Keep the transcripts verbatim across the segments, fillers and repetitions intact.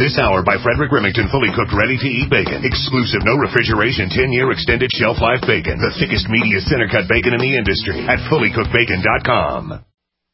This hour by Frederick Remington, fully cooked, ready-to-eat bacon. Exclusive, no refrigeration, ten-year extended shelf life bacon. The thickest, meatiest, center-cut bacon in the industry at fully cooked bacon dot com.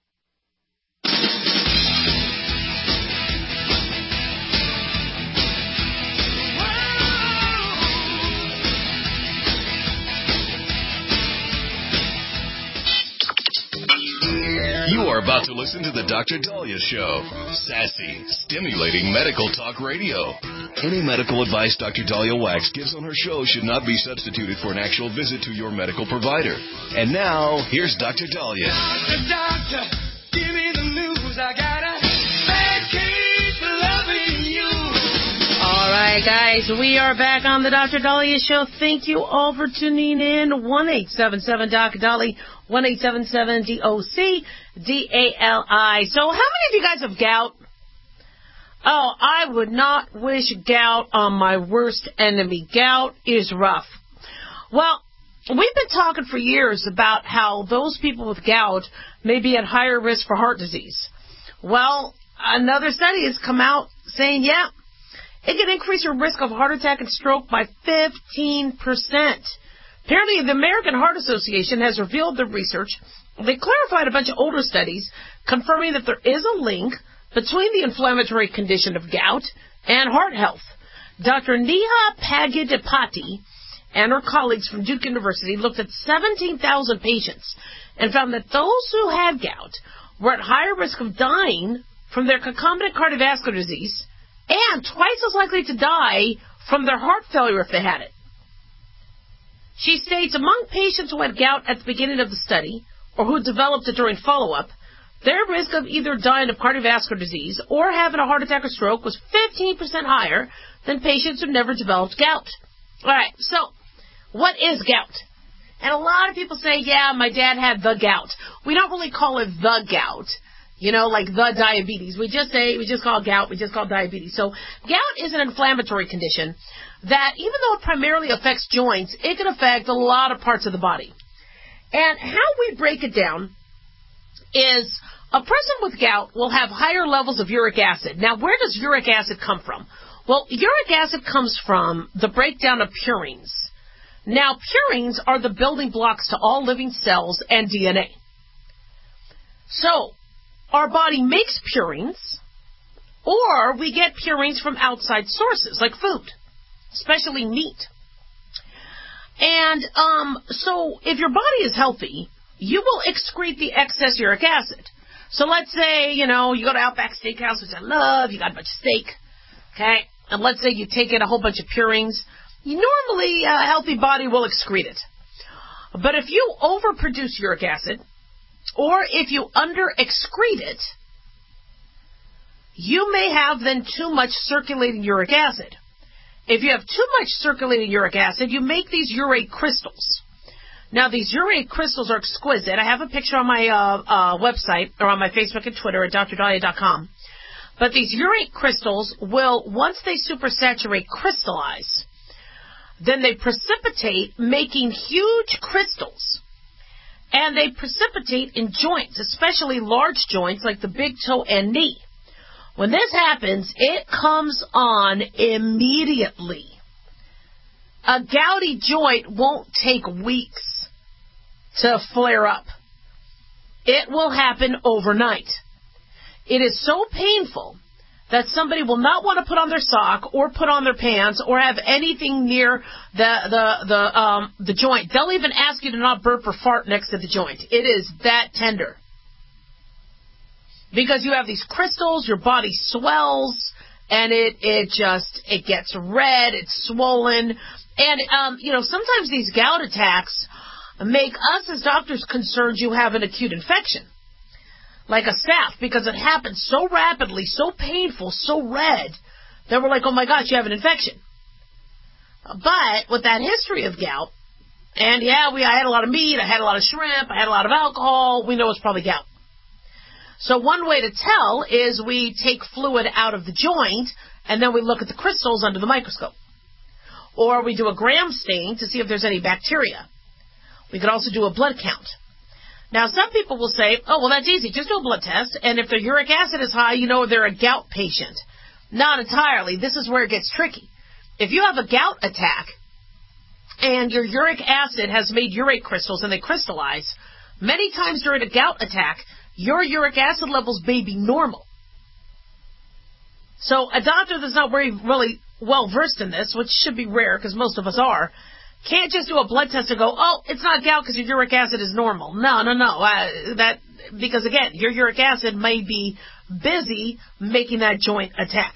You are about to listen to the Doctor Dahlia Show. Sassy, stimulating medical talk radio. Any medical advice Doctor Dahlia Wax gives on her show should not be substituted for an actual visit to your medical provider. And now, here's Doctor Dahlia. Doctor, doctor, give me the news. I got a bad case for loving you. All right, guys, we are back on the Doctor Dahlia Show. Thank you all for tuning in. one eight seven seven Doc Dahlia. one eight seven seven D O C D A L I. So how many of you guys have gout? Oh, I would not wish gout on my worst enemy. Gout is rough. Well, we've been talking for years about how those people with gout may be at higher risk for heart disease. Well, another study has come out saying, yeah, it can increase your risk of heart attack and stroke by fifteen percent. Apparently, the American Heart Association has revealed the research. They clarified a bunch of older studies confirming that there is a link between the inflammatory condition of gout and heart health. Doctor Neha Pagidipati and her colleagues from Duke University looked at seventeen thousand patients and found that those who had gout were at higher risk of dying from their concomitant cardiovascular disease and twice as likely to die from their heart failure if they had it. She states among patients who had gout at the beginning of the study or who developed it during follow-up, their risk of either dying of cardiovascular disease or having a heart attack or stroke was fifteen percent higher than patients who never developed gout. All right, so what is gout? And a lot of people say, yeah, my dad had the gout. We don't really call it the gout, you know, like the diabetes. We just say, we just call it gout, we just call it diabetes. So gout is an inflammatory condition that even though it primarily affects joints, it can affect a lot of parts of the body. And how we break it down is a person with gout will have higher levels of uric acid. Now, where does uric acid come from? Well, uric acid comes from the breakdown of purines. Now, purines are the building blocks to all living cells and D N A. So, our body makes purines, or we get purines from outside sources, like food, especially meat. And um, so if your body is healthy, you will excrete the excess uric acid. So let's say, you know, you go to Outback Steakhouse, which I love, you got a bunch of steak, okay? And let's say you take in a whole bunch of purines. You normally, a healthy body will excrete it. But if you overproduce uric acid, or if you under-excrete it, you may have then too much circulating uric acid. If you have too much circulating uric acid, you make these urate crystals. Now, these urate crystals are exquisite. I have a picture on my uh, uh, website, or on my Facebook and Twitter at dr dahlia dot com. But these urate crystals will, once they supersaturate, crystallize. Then they precipitate, making huge crystals. And they precipitate in joints, especially large joints like the big toe and knee. When this happens, it comes on immediately. A gouty joint won't take weeks to flare up. It will happen overnight. It is so painful that somebody will not want to put on their sock or put on their pants or have anything near the the the um the joint. They'll even ask you to not burp or fart next to the joint. It is that tender. Because you have these crystals, your body swells, and it, it just, it gets red, it's swollen. And, um, you know, sometimes these gout attacks make us as doctors concerned you have an acute infection, like a staph, because it happens so rapidly, so painful, so red, that we're like, oh my gosh, you have an infection. But with that history of gout, and yeah, we, I had a lot of meat, I had a lot of shrimp, I had a lot of alcohol, we know it's probably gout. So one way to tell is we take fluid out of the joint, and then we look at the crystals under the microscope. Or we do a gram stain to see if there's any bacteria. We could also do a blood count. Now, some people will say, oh, well, that's easy. Just do a blood test, and if their uric acid is high, you know they're a gout patient. Not entirely. This is where it gets tricky. If you have a gout attack and your uric acid has made urate crystals and they crystallize, many times during a gout attack, your uric acid levels may be normal. So a doctor that's not very, really well versed in this, which should be rare because most of us are, can't just do a blood test and go, oh, it's not gout because your uric acid is normal. No, no, no. Uh, that because, again, your uric acid may be busy making that joint attack.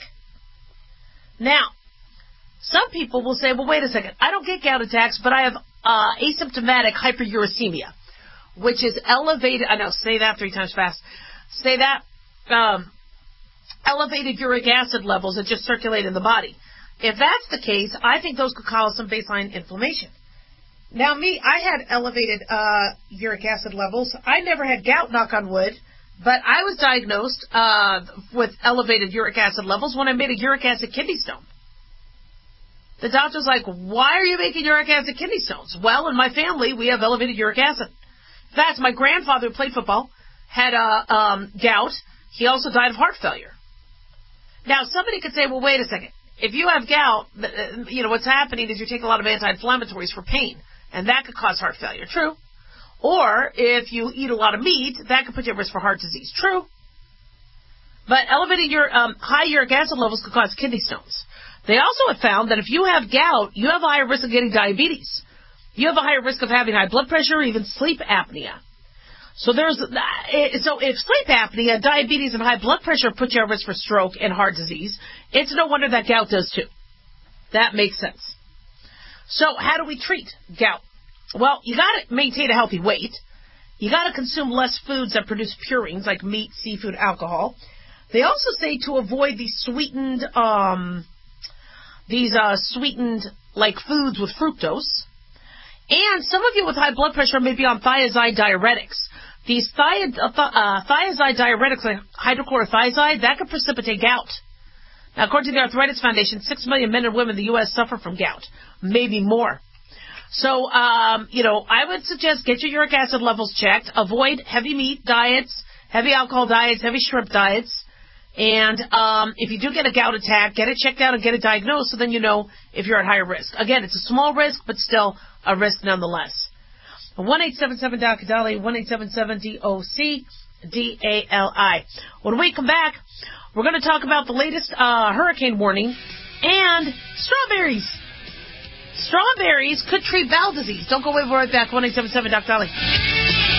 Now, some people will say, well, wait a second. I don't get gout attacks, but I have uh, asymptomatic hyperuricemia, which is elevated. I know, say that three times fast. Say that. Um, elevated uric acid levels that just circulate in the body. If that's the case, I think those could cause some baseline inflammation. Now, me, I had elevated uh, uric acid levels. I never had gout, knock on wood, but I was diagnosed uh, with elevated uric acid levels when I made a uric acid kidney stone. The doctor's like, why are you making uric acid kidney stones? Well, in my family, we have elevated uric acid. In fact, my grandfather who played football had uh, um, gout. He also died of heart failure. Now, somebody could say, well, wait a second. If you have gout, you know, what's happening is you're taking a lot of anti-inflammatories for pain, and that could cause heart failure. True. Or if you eat a lot of meat, that could put you at risk for heart disease. True. But elevating your um, high uric acid levels could cause kidney stones. They also have found that if you have gout, you have a higher risk of getting diabetes. You have a higher risk of having high blood pressure or even sleep apnea. So there's so if sleep apnea, diabetes, and high blood pressure put you at risk for stroke and heart disease, it's no wonder that gout does too. That makes sense. So how do we treat gout? Well, you got to maintain a healthy weight. You got to consume less foods that produce purines like meat, seafood, alcohol. They also say to avoid these sweetened, um, these uh, sweetened like foods with fructose. And some of you with high blood pressure may be on thiazide diuretics. These thi- uh, uh, thiazide diuretics, like hydrochlorothiazide, that could precipitate gout. Now, according to the Arthritis Foundation, six million men and women in the U S suffer from gout, maybe more. So, um, you know, I would suggest get your uric acid levels checked. Avoid heavy meat diets, heavy alcohol diets, heavy shrimp diets. And um, if you do get a gout attack, get it checked out and get it diagnosed so then you know if you're at higher risk. Again, it's a small risk, but still a risk nonetheless. one eight seven seven D O C D A L I, one eight seven seven D O C D A L I. When we come back, we're going to talk about the latest uh, hurricane warning and strawberries. Strawberries could treat bowel disease. Don't go away, we're right back. one eight seven seven D O C D A L I.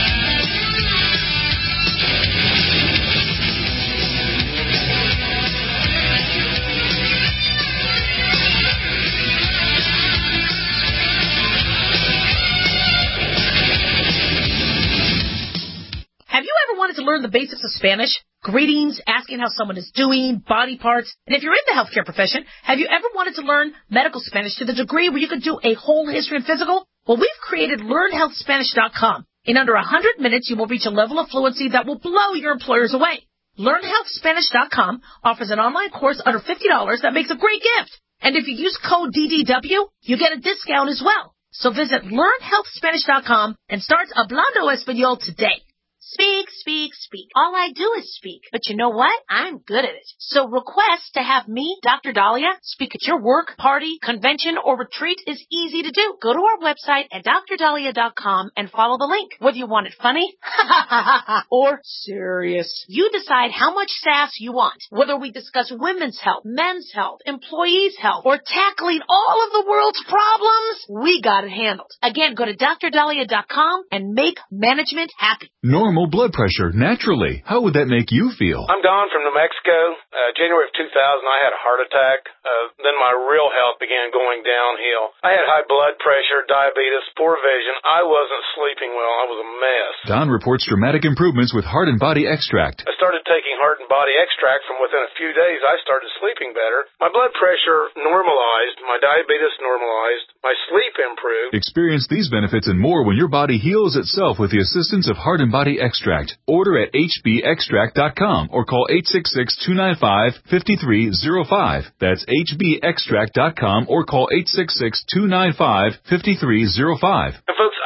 Have you ever wanted to learn the basics of Spanish? Greetings, asking how someone is doing, body parts. And if you're in the healthcare profession, have you ever wanted to learn medical Spanish to the degree where you could do a whole history and physical? Well, we've created learn health spanish dot com. In under one hundred minutes, you will reach a level of fluency that will blow your employers away. learn health spanish dot com offers an online course under fifty dollars that makes a great gift. And if you use code D D W, you get a discount as well. So visit learn health spanish dot com and start Hablando Español today. Speak, speak, speak. All I do is speak. But you know what? I'm good at it. So request to have me, Doctor Dahlia, speak at your work, party, convention, or retreat is easy to do. Go to our website at dr dahlia dot com and follow the link. Whether you want it funny or serious, you decide how much sass you want. Whether we discuss women's health, men's health, employees' health, or tackling all of the world's problems, we got it handled. Again, go to dr dahlia dot com and make management happy. Normal blood pressure, naturally. How would that make you feel? I'm Don from New Mexico. Uh, January of two thousand, I had a heart attack. Uh, then my real health began going downhill. I had high blood pressure, diabetes, poor vision. I wasn't sleeping well. I was a mess. Don reports dramatic improvements with Heart and Body Extract. I started taking Heart and Body Extract. From within a few days, I started sleeping better. My blood pressure normalized. My diabetes normalized. My sleep improved. Experience these benefits and more when your body heals itself with the assistance of Heart and Body Extract. Order at h b extract dot com or call eight six six, two nine five, five three zero five. That's h b extract dot com or call eight six six, two nine five, five three zero five. And folks,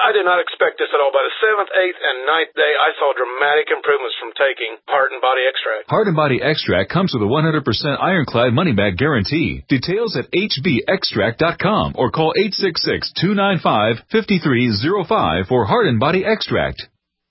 I did not expect this at all. By the seventh, eighth, and ninth day, I saw dramatic improvements from taking Heart and Body Extract. Heart and Body Extract comes with a one hundred percent ironclad money-back guarantee. Details at H B extract dot com or call eight six six, two nine five, five three zero five for Heart and Body Extract.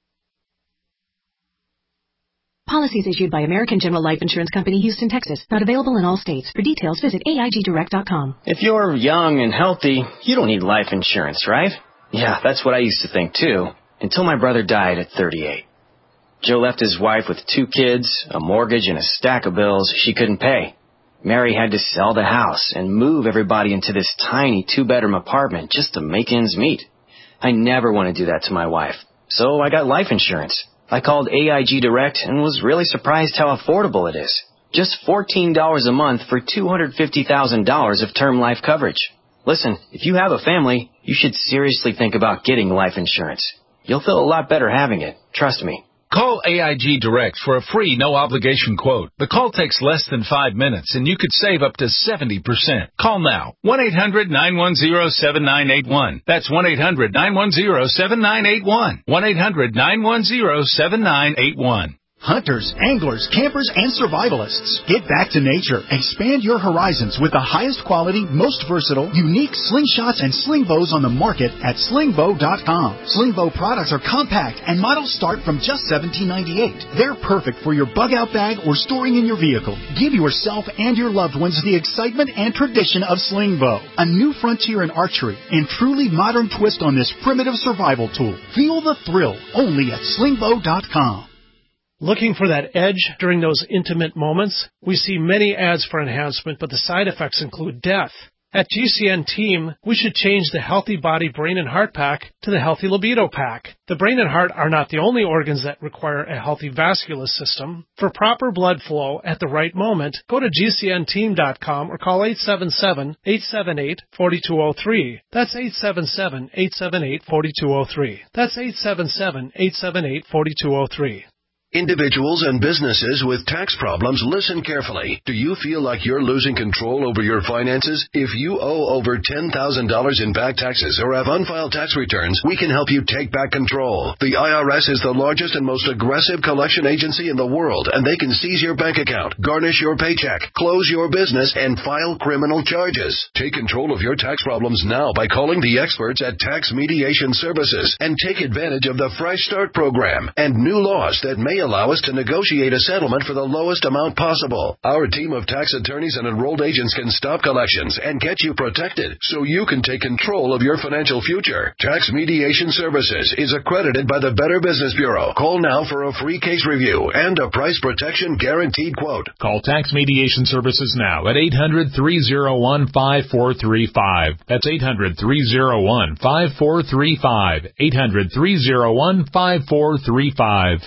Policies issued by American General Life Insurance Company, Houston, Texas. Not available in all states. For details, visit A I G direct dot com. If you're young and healthy, you don't need life insurance, right? Yeah, that's what I used to think, too, until my brother died at thirty-eight. Joe left his wife with two kids, a mortgage, and a stack of bills she couldn't pay. Mary had to sell the house and move everybody into this tiny two-bedroom apartment just to make ends meet. I never want to do that to my wife, so I got life insurance. I called A I G Direct and was really surprised how affordable it is. Just fourteen dollars a month for two hundred fifty thousand dollars of term life coverage. Listen, if you have a family, you should seriously think about getting life insurance. You'll feel a lot better having it. Trust me. Call A I G Direct for a free, no-obligation quote. The call takes less than five minutes, and you could save up to seventy percent. Call now. one eight hundred, nine one zero, seven nine eight one. That's one eight hundred, nine one zero, seven nine eight one. one eight hundred, nine one zero, seven nine eight one. Hunters, anglers, campers, and survivalists. Get back to nature. Expand your horizons with the highest quality, most versatile, unique slingshots and sling bows on the market at sling bow dot com. Sling bow products are compact and models start from just seventeen ninety-eight. They're perfect for your bug-out bag or storing in your vehicle. Give yourself and your loved ones the excitement and tradition of sling bow. A new frontier in archery and truly modern twist on this primitive survival tool. Feel the thrill only at sling bow dot com. Looking for that edge during those intimate moments? We see many ads for enhancement, but the side effects include death. At G C N Team, we should change the Healthy Body Brain and Heart Pack to the Healthy Libido Pack. The brain and heart are not the only organs that require a healthy vascular system. For proper blood flow at the right moment, go to G C N team dot com or call eight seven seven, eight seven eight, four two zero three. That's eight seven seven, eight seven eight, four two zero three. That's eight seven seven, eight seven eight, four two zero three. Individuals and businesses with tax problems, listen carefully. Do you feel like you're losing control over your finances? If you owe over ten thousand dollars in back taxes or have unfiled tax returns, we can help you take back control. The I R S is the largest and most aggressive collection agency in the world, and they can seize your bank account, garnish your paycheck, close your business, and file criminal charges. Take control of your tax problems now by calling the experts at Tax Mediation Services and take advantage of the Fresh Start program and new laws that may allow us to negotiate a settlement for the lowest amount possible. Our team of tax attorneys and enrolled agents can stop collections and get you protected so you can take control of your financial future. Tax Mediation Services is accredited by the Better Business Bureau. Call now for a free case review and a price protection guaranteed quote. Call Tax Mediation Services now at eight hundred, three oh one, five four three five. That's eight hundred, three oh one, five four three five. eight hundred, three oh one, five four three five.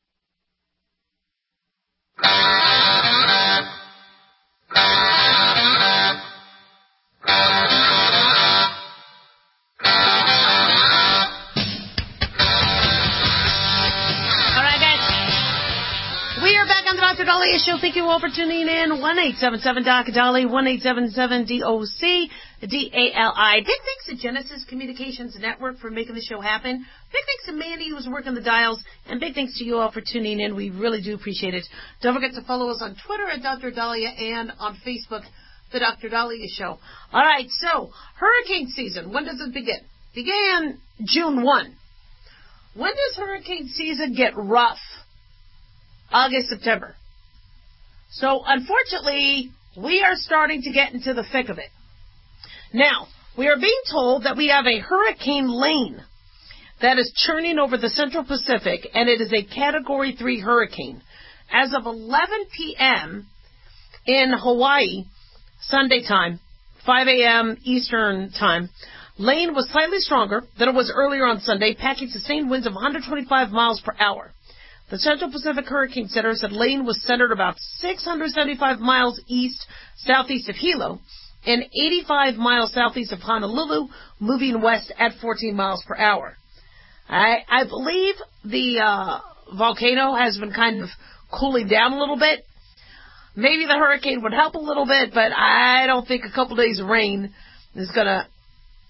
Doctor Dahlia Show. Thank you all for tuning in. one eight seven seven Doc Dolly, one eight seven seven D O C D A L I. Big thanks to Genesis Communications Network for making the show happen. Big thanks to Mandy who's working the dials. And big thanks to you all for tuning in. We really do appreciate it. Don't forget to follow us on Twitter at Doctor Dahlia and on Facebook, The Doctor Dahlia Show. All right, so hurricane season. When does it begin? Began June first. When does hurricane season get rough? August, September. So, unfortunately, we are starting to get into the thick of it. Now, we are being told that we have a Hurricane Lane that is churning over the Central Pacific, and it is a Category three hurricane. As of eleven p.m. in Hawaii, Sunday time, five a.m. Eastern time, Lane was slightly stronger than it was earlier on Sunday, packing sustained winds of one hundred twenty-five miles per hour. The Central Pacific Hurricane Center said Lane was centered about six hundred seventy-five miles east-southeast of Hilo and eighty-five miles southeast of Honolulu, moving west at fourteen miles per hour. I, I believe the uh, volcano has been kind of cooling down a little bit. Maybe the hurricane would help a little bit, but I don't think a couple days of rain is going to,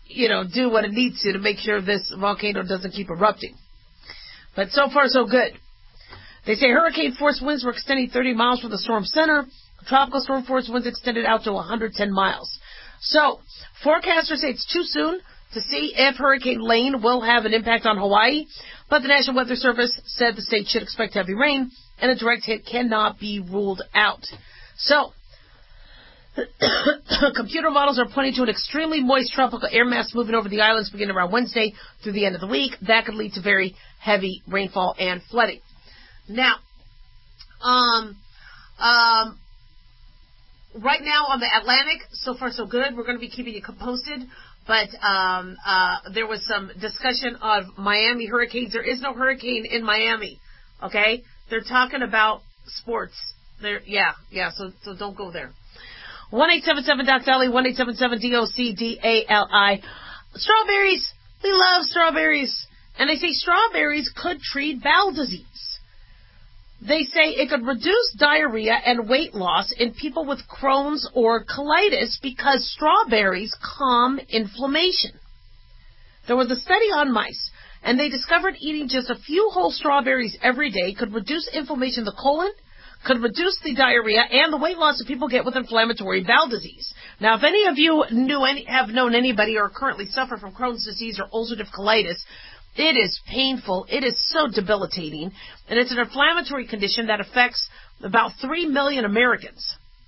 you know, do what it needs to to make sure this volcano doesn't keep erupting. But so far, so good. They say hurricane force winds were extending thirty miles from the storm center. Tropical storm force winds extended out to one hundred ten miles. So, forecasters say it's too soon to see if Hurricane Lane will have an impact on Hawaii, but the National Weather Service said the state should expect heavy rain, and a direct hit cannot be ruled out. So, computer models are pointing to an extremely moist tropical air mass moving over the islands beginning around Wednesday through the end of the week. That could lead to very heavy rainfall and flooding. Now, um, um, right now on the Atlantic, so far so good. We're going to be keeping you posted. But um, uh, there was some discussion of Miami hurricanes. There is no hurricane in Miami, okay? They're talking about sports. They're, yeah, yeah, so so don't go there. one eight seven seven D O C D A L I, one eight seven seven D O C D A L I. Strawberries. We love strawberries. And they say strawberries could treat bowel disease. They say it could reduce diarrhea and weight loss in people with Crohn's or colitis because strawberries calm inflammation. There was a study on mice, and they discovered eating just a few whole strawberries every day could reduce inflammation in the colon, could reduce the diarrhea and the weight loss that people get with inflammatory bowel disease. Now, if any of you knew any, have known anybody or currently suffer from Crohn's disease or ulcerative colitis, it is painful. It is so debilitating. And it's an inflammatory condition that affects about three million Americans.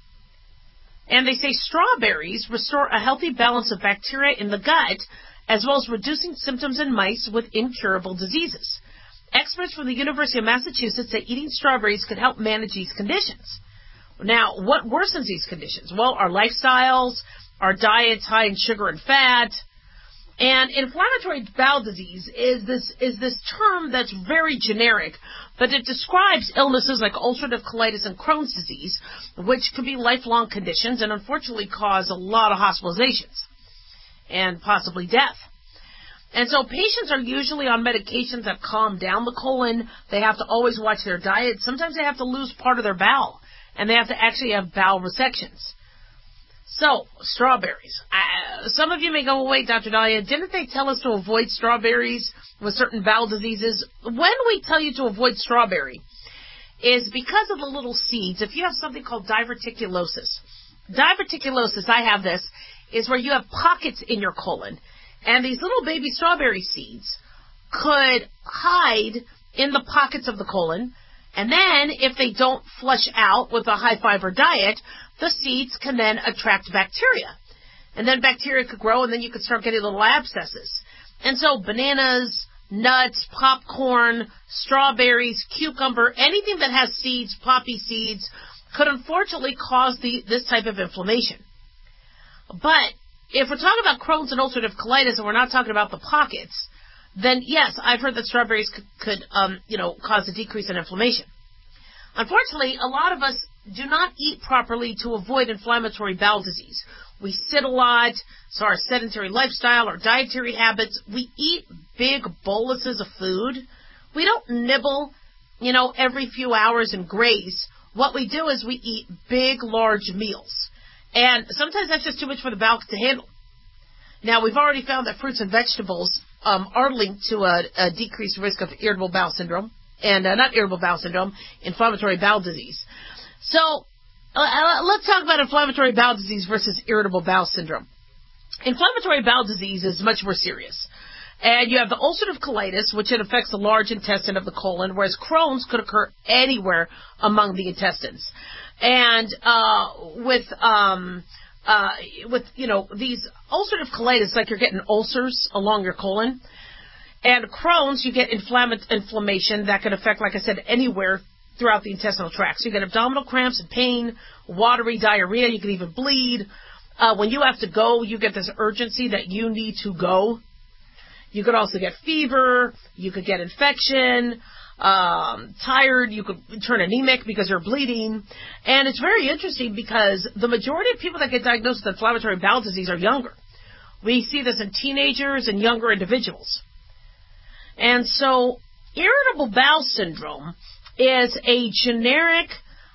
And they say strawberries restore a healthy balance of bacteria in the gut, as well as reducing symptoms in mice with incurable diseases. Experts from the University of Massachusetts say eating strawberries could help manage these conditions. Now, what worsens these conditions? Well, our lifestyles, our diets high in sugar and fat. And inflammatory bowel disease is this is this term that's very generic, but it describes illnesses like ulcerative colitis and Crohn's disease, which can be lifelong conditions and unfortunately cause a lot of hospitalizations and possibly death. And so patients are usually on medications that calm down the colon. They have to always watch their diet. Sometimes they have to lose part of their bowel, and they have to actually have bowel resections. So, strawberries. Uh, some of you may go, wait, Doctor Dahlia, didn't they tell us to avoid strawberries with certain bowel diseases? When we tell you to avoid strawberry is because of the little seeds. If you have something called diverticulosis, diverticulosis, I have this, is where you have pockets in your colon, and these little baby strawberry seeds could hide in the pockets of the colon, and then if they don't flush out with a high-fiber diet, the seeds can then attract bacteria. And then bacteria could grow, and then you could start getting little abscesses. And so bananas, nuts, popcorn, strawberries, cucumber, anything that has seeds, poppy seeds, could unfortunately cause the, this type of inflammation. But if we're talking about Crohn's and ulcerative colitis, and we're not talking about the pockets, then yes, I've heard that strawberries could, could um, you know, cause a decrease in inflammation. Unfortunately, a lot of us do not eat properly to avoid inflammatory bowel disease. We sit a lot, so our sedentary lifestyle, our dietary habits, we eat big boluses of food. We don't nibble, you know, every few hours and graze. What we do is we eat big, large meals. And sometimes that's just too much for the bowel to handle. Now, we've already found that fruits and vegetables um, are linked to a, a decreased risk of irritable bowel syndrome, and uh, not irritable bowel syndrome, inflammatory bowel disease. So, uh, let's talk about inflammatory bowel disease versus irritable bowel syndrome. Inflammatory bowel disease is much more serious. And you have the ulcerative colitis, which it affects the large intestine of the colon, whereas Crohn's could occur anywhere among the intestines. And uh, with, um, uh, with you know, these ulcerative colitis, like you're getting ulcers along your colon. And Crohn's, you get inflamm- inflammation that can affect, like I said, anywhere throughout the intestinal tract. So you get abdominal cramps and pain, watery diarrhea, you can even bleed. Uh, when you have to go, you get this urgency that you need to go. You could also get fever, you could get infection, um, tired, you could turn anemic because you're bleeding. And it's very interesting because the majority of people that get diagnosed with inflammatory bowel disease are younger. We see this in teenagers and younger individuals. And so irritable bowel syndrome is a generic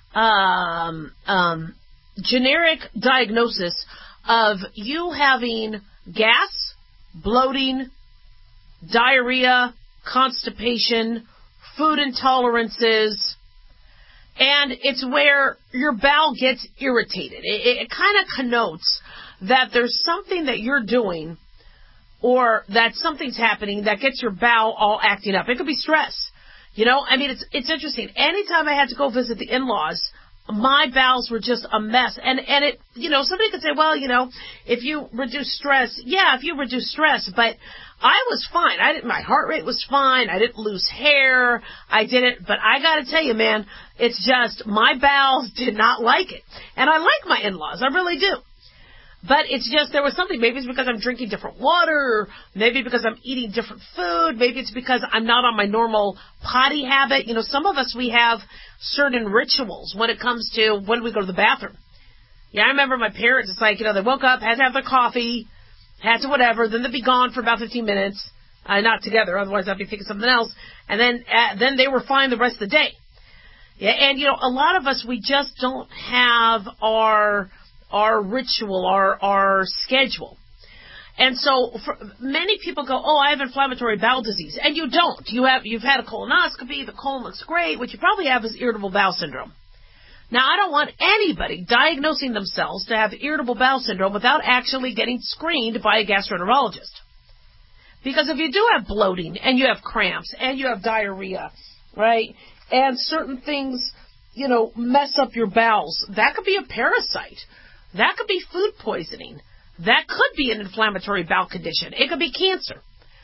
um, um, generic diagnosis of you having gas bloating, diarrhea, constipation, food intolerances, and it's where your bowel gets irritated. It, it kind of connotes that there's something that you're doing or that something's happening that gets your bowel all acting up. It could be stress. You know, I mean, it's it's interesting. Anytime I had to go visit the in-laws, my bowels were just a mess. And, and it, you know, somebody could say, well, you know, if you reduce stress, yeah, if you reduce stress, but I was fine. I didn't, my heart rate was fine. I didn't lose hair. I didn't, but I got to tell you, man, it's just my bowels did not like it. And I like my in-laws. I really do. But it's just, there was something, maybe it's because I'm drinking different water, maybe because I'm eating different food, maybe it's because I'm not on my normal potty habit. You know, some of us, we have certain rituals when it comes to when we go to the bathroom. Yeah, I remember my parents, it's like, you know, they woke up, had to have their coffee, had to whatever, then they'd be gone for about fifteen minutes, uh, not together, otherwise I'd be thinking something else, and then uh, then they were fine the rest of the day. Yeah, and, you know, a lot of us, we just don't have our... our ritual, our our schedule. And so for many people go, oh, I have inflammatory bowel disease. And you don't. You have, you've had a colonoscopy, the colon looks great. What you probably have is irritable bowel syndrome. Now, I don't want anybody diagnosing themselves to have irritable bowel syndrome without actually getting screened by a gastroenterologist. Because if you do have bloating and you have cramps and you have diarrhea, right, and certain things, you know, mess up your bowels, that could be a parasite. That could be food poisoning. That could be an inflammatory bowel condition. It could be cancer.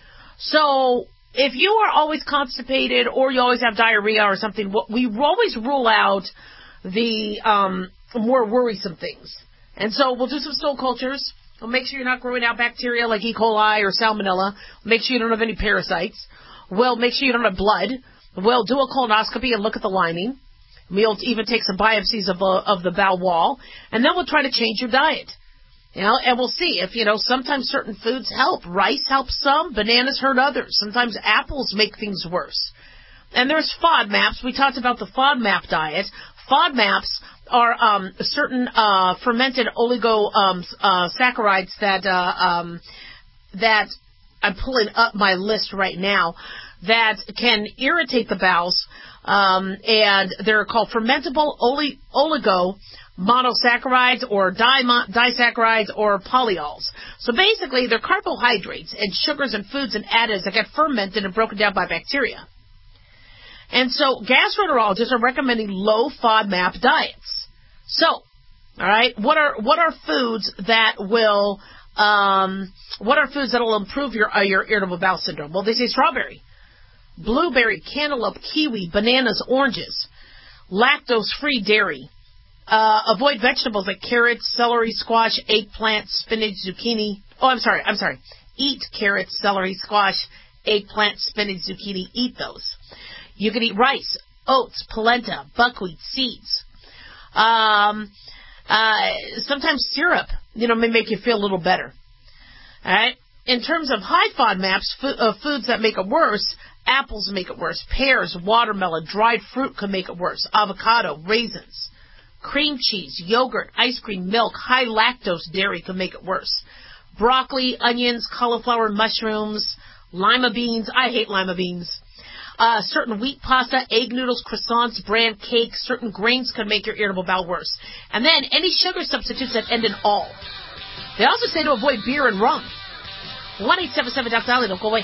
So if you are always constipated or you always have diarrhea or something, we always rule out the um, more worrisome things. And so we'll do some stool cultures. We'll make sure you're not growing out bacteria like E. coli or salmonella. Make sure you don't have any parasites. We'll make sure you don't have blood. We'll do a colonoscopy and look at the lining. We'll even take some biopsies of, uh, of the bowel wall, and then we'll try to change your diet. You know, and we'll see if, you know, sometimes certain foods help. Rice helps some, bananas hurt others. Sometimes apples make things worse. And there's FODMAPs. We talked about the FODMAP diet. FODMAPs are um, certain uh, fermented oligo um, uh, saccharides that uh, um, that I'm pulling up my list right now that can irritate the bowels. Um, and they're called fermentable oli- oligo monosaccharides or di- disaccharides or polyols. So basically, they're carbohydrates and sugars and foods and additives that get fermented and broken down by bacteria. And so gastroenterologists are recommending low FODMAP diets. So, all right, what are what are foods that will um, what are foods that will improve your uh, your irritable bowel syndrome? Well, they say strawberry, blueberry, cantaloupe, kiwi, bananas, oranges, lactose-free dairy. Uh, avoid vegetables like carrots, celery, squash, eggplant, spinach, zucchini. Oh, I'm sorry, I'm sorry. Eat carrots, celery, squash, eggplant, spinach, zucchini. Eat those. You can eat rice, oats, polenta, buckwheat, seeds. Um, uh, sometimes syrup, you know, may make you feel a little better. All right. In terms of high FODMAPs, fo- uh, foods that make it worse, apples make it worse. Pears, watermelon, dried fruit can make it worse. Avocado, raisins, cream cheese, yogurt, ice cream, milk, high lactose dairy can make it worse. Broccoli, onions, cauliflower, mushrooms, lima beans. I hate lima beans. Uh, certain wheat pasta, egg noodles, croissants, bran cakes, certain grains can make your irritable bowel worse. And then any sugar substitutes that end in all. They also say to avoid beer and rum. one eight seven seven Doctor Dolly, don't go away.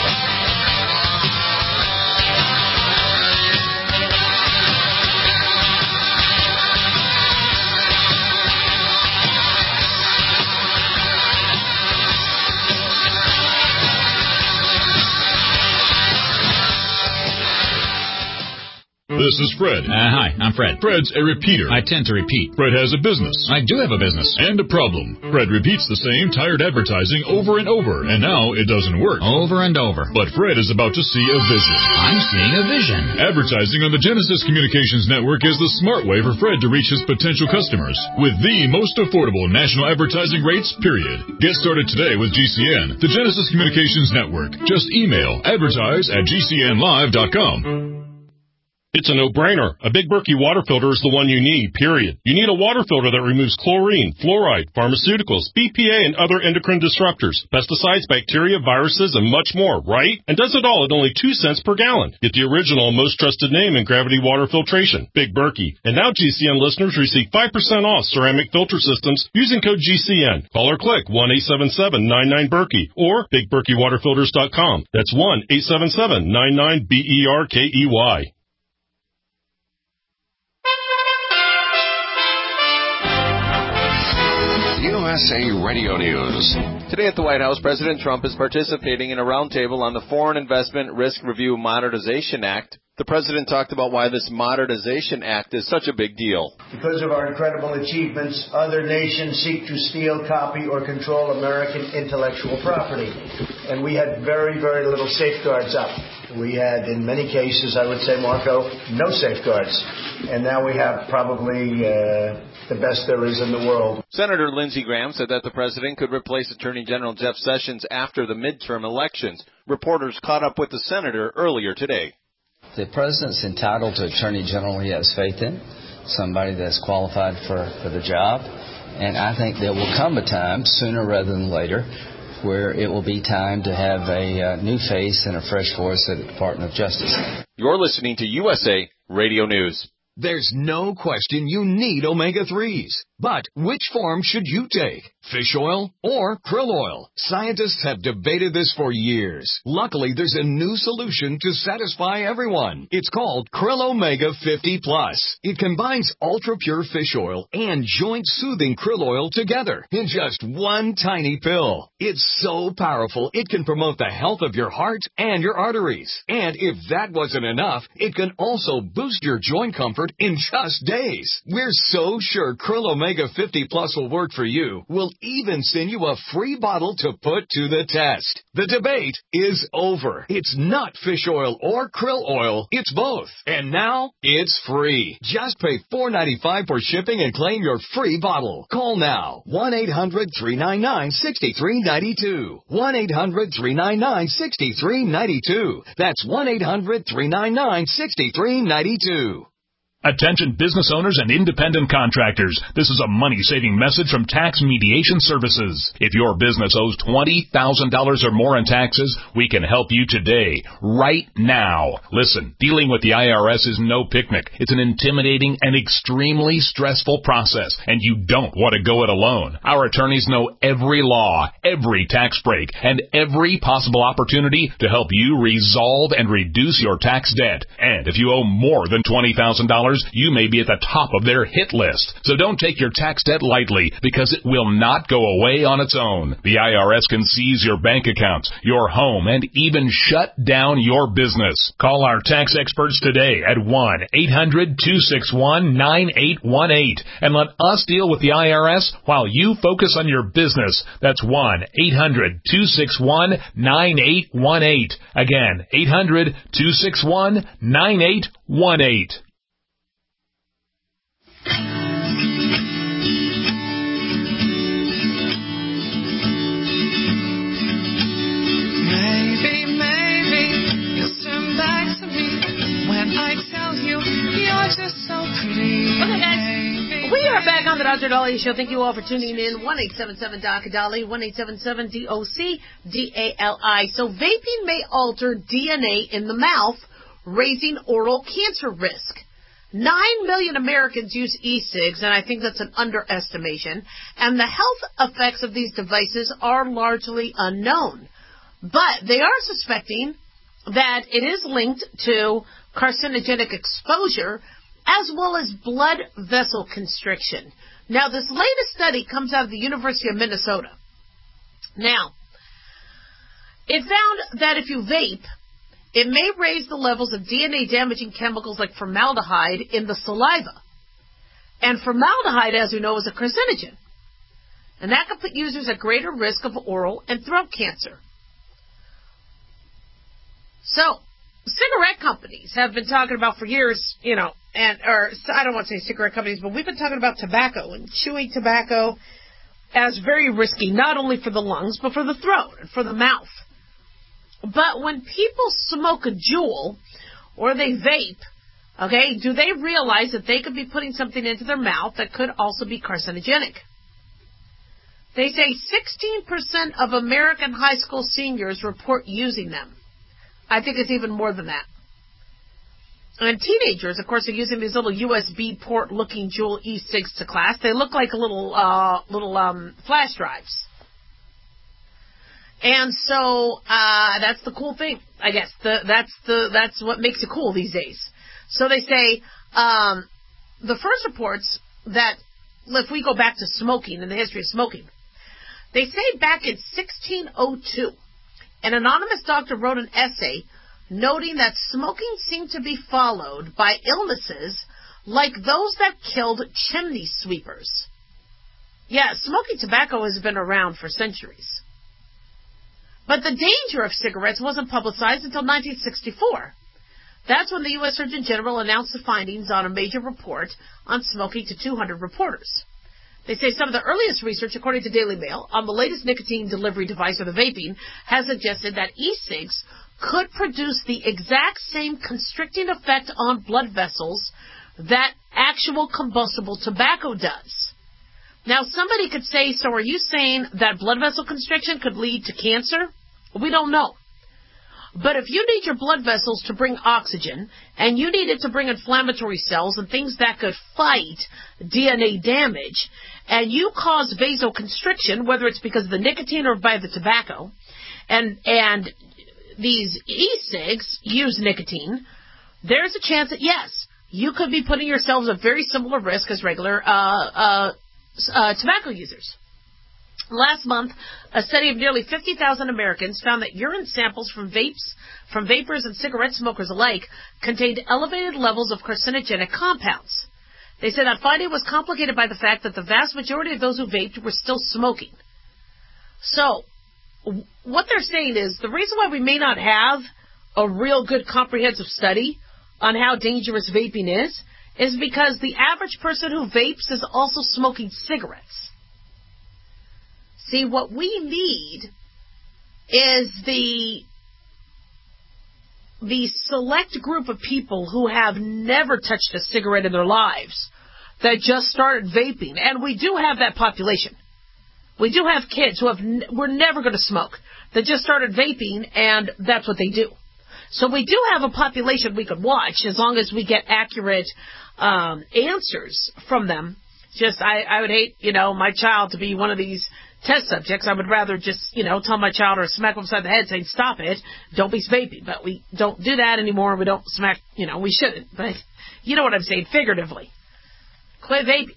This is Fred. Uh, hi, I'm Fred. Fred's a repeater. I tend to repeat. Fred has a business. I do have a business. And a problem. Fred repeats the same tired advertising over and over, and now it doesn't work. Over and over. But Fred is about to see a vision. I'm seeing a vision. Advertising on the Genesis Communications Network is the smart way for Fred to reach his potential customers with the most affordable national advertising rates, period. Get started today with G C N, the Genesis Communications Network. Just email advertise at g c n live dot com. It's a no-brainer. A Big Berkey water filter is the one you need, period. You need a water filter that removes chlorine, fluoride, pharmaceuticals, B P A, and other endocrine disruptors, pesticides, bacteria, viruses, and much more, right? And does it all at only two cents per gallon. Get the original and most trusted name in gravity water filtration, Big Berkey. And now G C N listeners receive five percent off ceramic filter systems using code G C N. Call or click one eight seven seven nine nine Berkey or big berkey water filters dot com. That's one eight seven seven nine nine B E R K E Y. U S A Radio News. Today at the White House, President Trump is participating in a roundtable on the Foreign Investment Risk Review Modernization Act. The president talked about why this Modernization Act is such a big deal. Because of our incredible achievements, other nations seek to steal, copy, or control American intellectual property. And we had very, very little safeguards up. We had, in many cases, I would say, Marco, no safeguards. And now we have probably uh, the best there is in the world. Senator Lindsey Graham said that the president could replace Attorney General Jeff Sessions after the midterm elections. Reporters caught up with the senator earlier today. The president's entitled to Attorney General he has faith in, somebody that's qualified for, for the job. And I think there will come a time, sooner rather than later, where it will be time to have a uh, new face and a fresh voice at the Department of Justice. You're listening to U S A Radio News. There's no question you need omega threes. But which form should you take? Fish oil or krill oil? Scientists have debated this for years. Luckily, there's a new solution to satisfy everyone. It's called Krill Omega fifty plus. It combines ultra-pure fish oil and joint-soothing krill oil together in just one tiny pill. It's so powerful, it can promote the health of your heart and your arteries. And if that wasn't enough, it can also boost your joint comfort in just days. We're so sure Krill Omega fifty plus will work for you. We'll even send you a free bottle to put to the test. The debate is over. It's not fish oil or krill oil. It's both. And now it's free. Just pay four dollars and ninety-five cents for shipping and claim your free bottle. Call now. one eight hundred three nine nine six three nine two. one eight hundred three nine nine six three nine two. That's one eight hundred three nine nine six three nine two. Attention business owners and independent contractors. This is a money-saving message from Tax Mediation Services. If your business owes twenty thousand dollars or more in taxes, we can help you today, right now. Listen, dealing with the I R S is no picnic. It's an intimidating and extremely stressful process, and you don't want to go it alone. Our attorneys know every law, every tax break, and every possible opportunity to help you resolve and reduce your tax debt. And if you owe more than twenty thousand dollars, you may be at the top of their hit list. So don't take your tax debt lightly, because it will not go away on its own. The I R S can seize your bank accounts, your home, and even shut down your business. Call our tax experts today at one eight hundred two six one nine eight one eight and let us deal with the I R S while you focus on your business. That's one eight hundred two six one nine eight one eight. Again, eight hundred two six one nine eight one eight. Maybe, maybe you'll turn back to me when I tell you you're just so pretty. Okay, guys, we are back on the Doctor Dahlia Show. Thank you all for tuning in. one eight seven seven D O C Dali, one eight seven seven D O C D A L I. So vaping may alter D N A in the mouth, raising oral cancer risk. Nine million Americans use e-cigs, and I think that's an underestimation, and the health effects of these devices are largely unknown. But they are suspecting that it is linked to carcinogenic exposure as well as blood vessel constriction. Now, this latest study comes out of the University of Minnesota. Now, it found that if you vape, it may raise the levels of D N A-damaging chemicals like formaldehyde in the saliva. And formaldehyde, as we know, is a carcinogen. And that can put users at greater risk of oral and throat cancer. So, cigarette companies have been talking about for years, you know, and or I don't want to say cigarette companies, but we've been talking about tobacco and chewing tobacco as very risky, not only for the lungs, but for the throat and for the mouth. But when people smoke a Juul or they vape, Okay, do they realize that they could be putting something into their mouth that could also be carcinogenic? They say sixteen percent of American high school seniors report using them. I think it's even more than that. And teenagers, of course, are using these little U S B port-looking Juul e-cigs to class. They look like little uh, little um, flash drives. And so uh, that's the cool thing, I guess. The, that's the that's what makes it cool these days. So they say um, the first reports that, if we go back to smoking and the history of smoking, they say back in sixteen oh two, an anonymous doctor wrote an essay noting that smoking seemed to be followed by illnesses like those that killed chimney sweepers. Yeah, smoking tobacco has been around for centuries. But the danger of cigarettes wasn't publicized until nineteen sixty-four. That's when the U S Surgeon General announced the findings on a major report on smoking to two hundred reporters. They say some of the earliest research, according to Daily Mail, on the latest nicotine delivery device, or the vaping, has suggested that e-cigs could produce the exact same constricting effect on blood vessels that actual combustible tobacco does. Now, somebody could say, so are you saying that blood vessel constriction could lead to cancer? We don't know. But if you need your blood vessels to bring oxygen, and you need it to bring inflammatory cells and things that could fight D N A damage, and you cause vasoconstriction, whether it's because of the nicotine or by the tobacco, and and these e-cigs use nicotine, there's a chance that, yes, you could be putting yourselves at very similar risk as regular uh, uh, uh, tobacco users. Last month, a study of nearly fifty thousand Americans found that urine samples from vapes, from vapors and cigarette smokers alike contained elevated levels of carcinogenic compounds. They said that finding was complicated by the fact that the vast majority of those who vaped were still smoking. So, what they're saying is the reason why we may not have a real good comprehensive study on how dangerous vaping is, is because the average person who vapes is also smoking cigarettes. See, what we need is the the select group of people who have never touched a cigarette in their lives that just started vaping. And we do have that population. We do have kids who have n- were never going to smoke that just started vaping, and that's what they do. So we do have a population we could watch as long as we get accurate um, answers from them. Just, I, I would hate, you know, my child to be one of these test subjects. I would rather just, you know, tell my child or smack him upside the head saying, stop it, don't be vaping. But we don't do that anymore. We don't smack, you know, we shouldn't. But you know what I'm saying, figuratively. Quit vaping.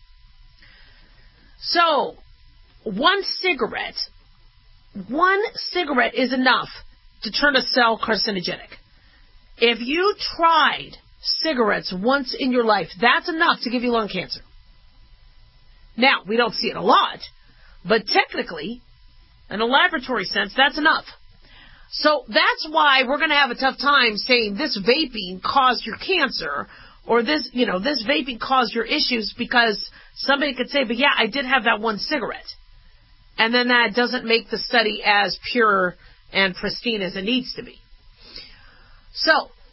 So, one cigarette, one cigarette is enough to turn a cell carcinogenic. If you tried cigarettes once in your life, that's enough to give you lung cancer. Now, we don't see it a lot, but technically, in a laboratory sense, that's enough. So that's why we're going to have a tough time saying this vaping caused your cancer, or this, you know, this vaping caused your issues, because somebody could say, but yeah, I did have that one cigarette. And then that doesn't make the study as pure and pristine as it needs to be. So,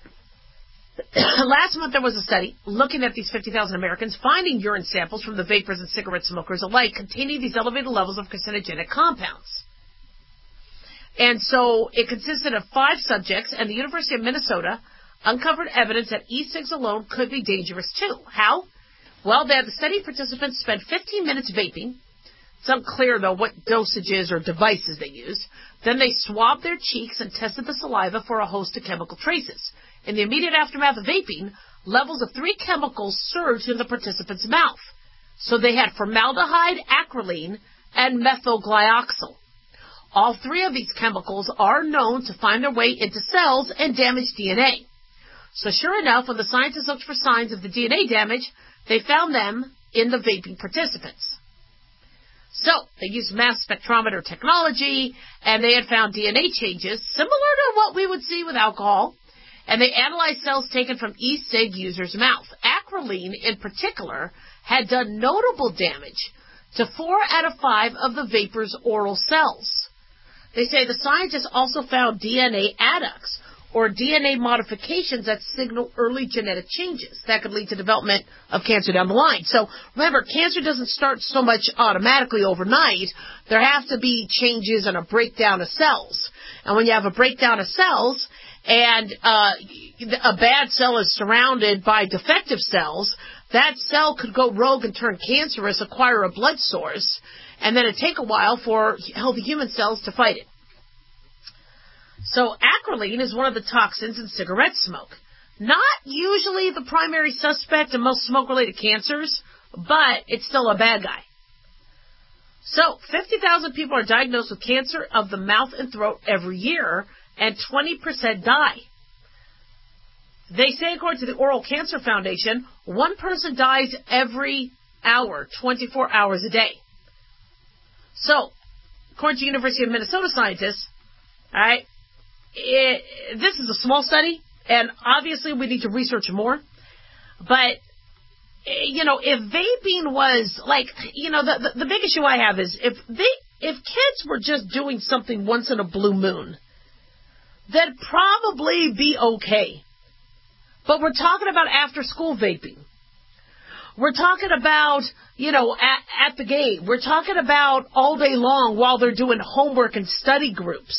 last month there was a study looking at these fifty thousand Americans, finding urine samples from the vapors and cigarette smokers alike containing these elevated levels of carcinogenic compounds. And so it consisted of five subjects, and the University of Minnesota uncovered evidence that e-cigs alone could be dangerous too. How? Well, they had the study participants spend fifteen minutes vaping. It's unclear, though, what dosages or devices they used. Then they swabbed their cheeks and tested the saliva for a host of chemical traces. In the immediate aftermath of vaping, levels of three chemicals surged in the participants' mouth. So they had formaldehyde, acrolein, and methylglyoxal. All three of these chemicals are known to find their way into cells and damage D N A. So sure enough, when the scientists looked for signs of the D N A damage, they found them in the vaping participants. So, they used mass spectrometer technology, and they had found D N A changes similar to what we would see with alcohol, and they analyzed cells taken from e-cig users' mouth. Acrolein, in particular, had done notable damage to four out of five of the vapors' oral cells. They say the scientists also found D N A adducts, or D N A modifications that signal early genetic changes that could lead to development of cancer down the line. So remember, cancer doesn't start so much automatically overnight. There have to be changes and a breakdown of cells. And when you have a breakdown of cells and uh, a bad cell is surrounded by defective cells, that cell could go rogue and turn cancerous, acquire a blood source, and then it'd take a while for healthy human cells to fight it. So acrolein is one of the toxins in cigarette smoke. Not usually the primary suspect in most smoke-related cancers, but it's still a bad guy. So fifty thousand people are diagnosed with cancer of the mouth and throat every year, and twenty percent die. They say, according to the Oral Cancer Foundation, one person dies every hour, twenty-four hours a day. So, according to University of Minnesota scientists, all right, It, this is a small study, and obviously we need to research more. But, you know, if vaping was like, you know, the, the, the big issue I have is if they, if kids were just doing something once in a blue moon, that'd probably be okay. But we're talking about after school vaping. We're talking about, you know, at, at the game. We're talking about all day long while they're doing homework and study groups.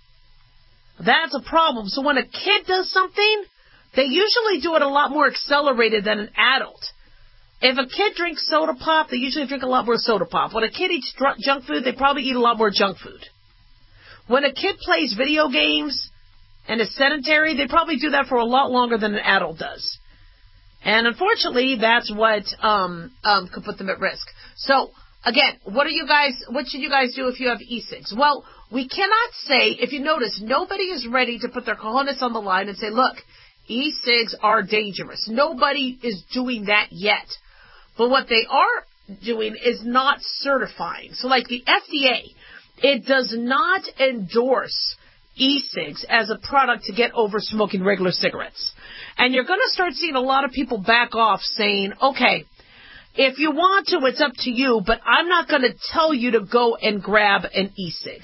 That's a problem. So when a kid does something, they usually do it a lot more accelerated than an adult. If a kid drinks soda pop, they usually drink a lot more soda pop. When a kid eats dr- junk food, they probably eat a lot more junk food. When a kid plays video games and is sedentary, they probably do that for a lot longer than an adult does. And unfortunately, that's what um, um, could put them at risk. So, again, what are you guys? What should you guys do if you have e-cigs? Well, we cannot say, if you notice, nobody is ready to put their cojones on the line and say, look, e-cigs are dangerous. Nobody is doing that yet. But what they are doing is not certifying. So like the F D A, it does not endorse e-cigs as a product to get over smoking regular cigarettes. And you're going to start seeing a lot of people back off saying, okay, if you want to, it's up to you, but I'm not going to tell you to go and grab an e-cig.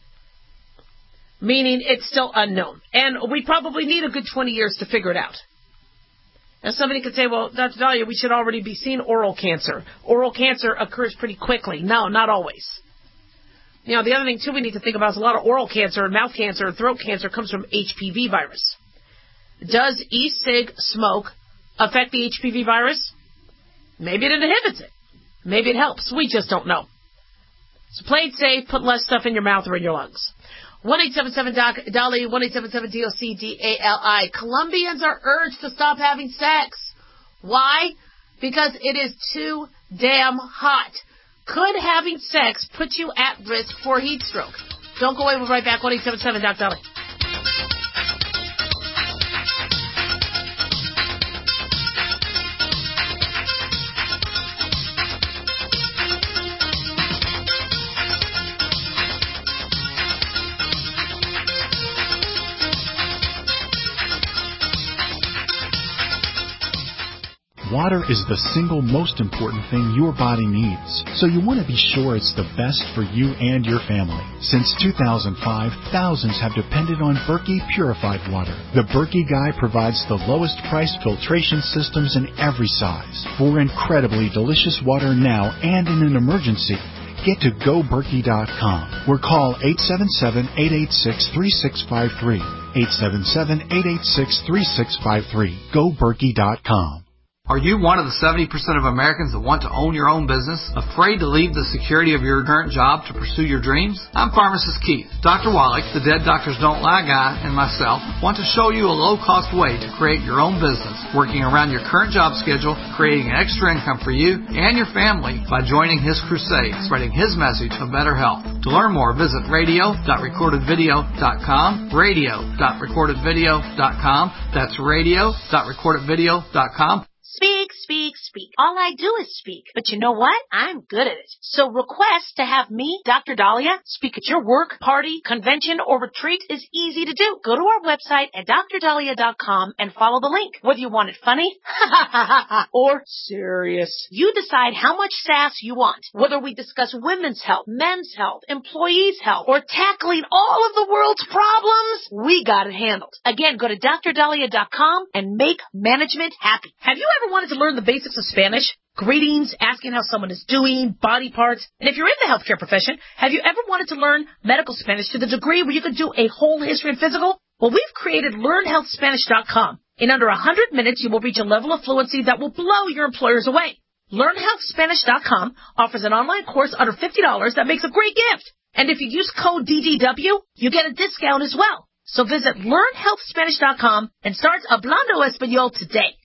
Meaning it's still unknown. And we probably need a good twenty years to figure it out. Now somebody could say, well, Doctor Dahlia, we should already be seeing oral cancer. Oral cancer occurs pretty quickly. No, not always. You know, the other thing, too, we need to think about is a lot of oral cancer, mouth cancer, and throat cancer comes from H P V virus. Does e-cig smoke affect the H P V virus? Maybe it inhibits it. Maybe it helps. We just don't know. So play it safe. Put less stuff in your mouth or in your lungs. one eight seven seven D O C D A L I, one eight seven seven D O C D A L I. Colombians are urged to stop having sex. Why? Because it is too damn hot. Could having sex put you at risk for heat stroke? Don't go away. We'll be right back. one eight seven seven D O C D A L I. Water is the single most important thing your body needs, so you want to be sure it's the best for you and your family. Since two thousand five, thousands have depended on Berkey purified water. The Berkey Guy provides the lowest price filtration systems in every size for incredibly delicious water now and in an emergency. Get to go berkey dot com or call eight seven seven, eight eight six, three six five three. eight seven seven, eight eight six, three six five three. go berkey dot com. Are you one of the seventy percent of Americans that want to own your own business, afraid to leave the security of your current job to pursue your dreams? I'm Pharmacist Keith. Doctor Wallach, the Dead Doctors Don't Lie guy, and myself want to show you a low-cost way to create your own business, working around your current job schedule, creating an extra income for you and your family by joining his crusade, spreading his message of better health. To learn more, visit radio dot recorded video dot com, radio dot recorded video dot com. That's radio dot recorded video dot com. Speak, speak, speak. All I do is speak. But you know what? I'm good at it. So request to have me, Doctor Dahlia, speak at your work, party, convention, or retreat is easy to do. Go to our website at dr dahlia dot com and follow the link. Whether you want it funny or serious, you decide how much sass you want. Whether we discuss women's health, men's health, employees' health, or tackling all of the world's problems, we got it handled. Again, go to dr dahlia dot com and make management happy. Have you ever wanted to learn the basics of Spanish? Greetings, asking how someone is doing, body parts. And if you're in the healthcare profession, have you ever wanted to learn medical Spanish to the degree where you could do a whole history and physical? Well, we've created learn health spanish dot com. In under one hundred minutes, you will reach a level of fluency that will blow your employers away. learn health spanish dot com offers an online course under fifty dollars that makes a great gift. And if you use code D D W, you get a discount as well. So visit learn health spanish dot com and start Hablando Español today.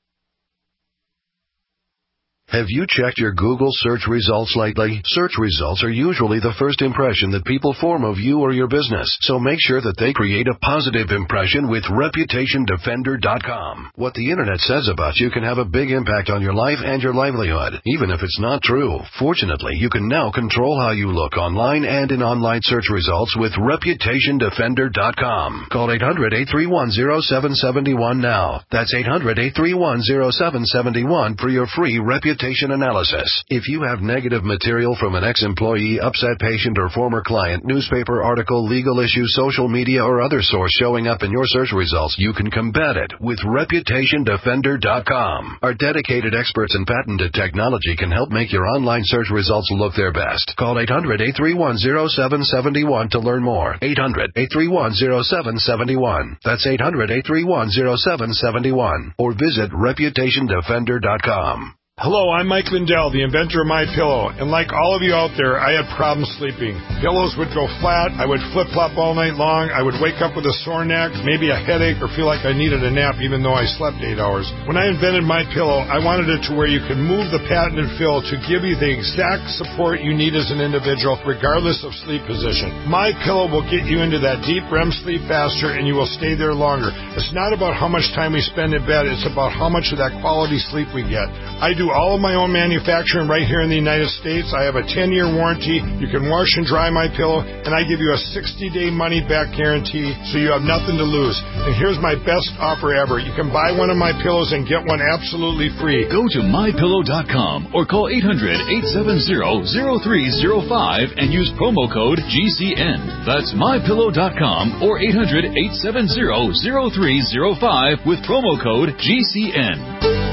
Have you checked your Google search results lately? Search results are usually the first impression that people form of you or your business, so make sure that they create a positive impression with reputation defender dot com. What the internet says about you can have a big impact on your life and your livelihood, even if it's not true. Fortunately, you can now control how you look online and in online search results with reputation defender dot com. Call eight hundred, eight three one, zero seven seven one now. That's eight hundred, eight three one, zero seven seven one for your free reputation analysis. If you have negative material from an ex-employee, upset patient, or former client, newspaper article, legal issue, social media, or other source showing up in your search results, you can combat it with reputation defender dot com. Our dedicated experts in patented technology can help make your online search results look their best. Call eight hundred, eight three one, zero seven seven one to learn more. eight hundred, eight three one, zero seven seven one. That's eight hundred, eight three one, zero seven seven one. Or visit reputation defender dot com. Hello, I'm Mike Lindell, the inventor of MyPillow, and like all of you out there, I had problems sleeping. Pillows would go flat, I would flip-flop all night long, I would wake up with a sore neck, maybe a headache, or feel like I needed a nap even though I slept eight hours. When I invented MyPillow, I wanted it to where you could move the patented fill to give you the exact support you need as an individual, regardless of sleep position. MyPillow will get you into that deep R E M sleep faster, and you will stay there longer. It's not about how much time we spend in bed, it's about how much of that quality sleep we get. I do all of my own manufacturing right here in the United States. I have a ten-year warranty. You can wash and dry my pillow, and I give you a sixty-day money-back guarantee, so you have nothing to lose. And here's my best offer ever. You can buy one of my pillows and get one absolutely free. Go to my pillow dot com or call eight hundred, eight seven zero, zero three zero five and use promo code G C N. That's my pillow dot com or eight hundred, eight seven zero, zero three zero five with promo code G C N.